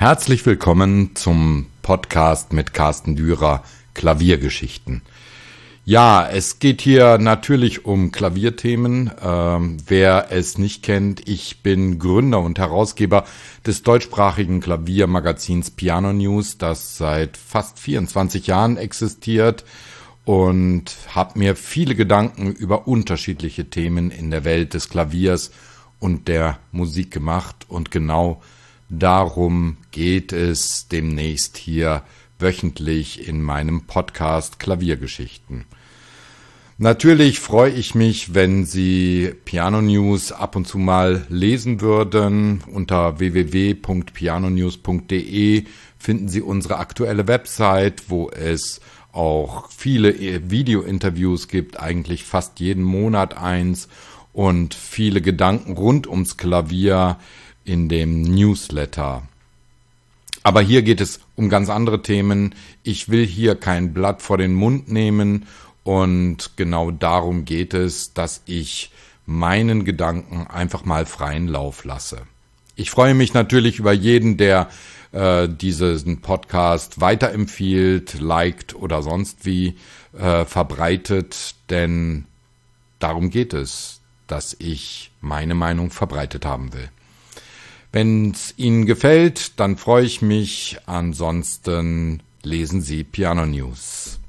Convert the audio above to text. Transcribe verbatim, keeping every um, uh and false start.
Herzlich willkommen zum Podcast mit Carsten Dürer, Klaviergeschichten. Ja, es geht hier natürlich um Klavierthemen. Ähm, wer es nicht kennt, ich bin Gründer und Herausgeber des deutschsprachigen Klaviermagazins Piano News, das seit fast vierundzwanzig Jahren existiert, und habe mir viele Gedanken über unterschiedliche Themen in der Welt des Klaviers und der Musik gemacht, und genau darum geht es demnächst hier wöchentlich in meinem Podcast Klaviergeschichten. Natürlich freue ich mich, wenn Sie Piano News ab und zu mal lesen würden. Unter w w w punkt piano news punkt d e finden Sie unsere aktuelle Website, wo es auch viele Video-Interviews gibt, eigentlich fast jeden Monat eins, und viele Gedanken rund ums Klavier in dem Newsletter. Aber hier geht es um ganz andere Themen. Ich will hier kein Blatt vor den Mund nehmen, und genau darum geht es, dass ich meinen Gedanken einfach mal freien Lauf lasse. Ich freue mich natürlich über jeden, der äh, diesen Podcast weiterempfiehlt, liked oder sonst wie äh, verbreitet, denn darum geht es, dass ich meine Meinung verbreitet haben will. Wenn es Ihnen gefällt, dann freue ich mich. Ansonsten lesen Sie Piano News.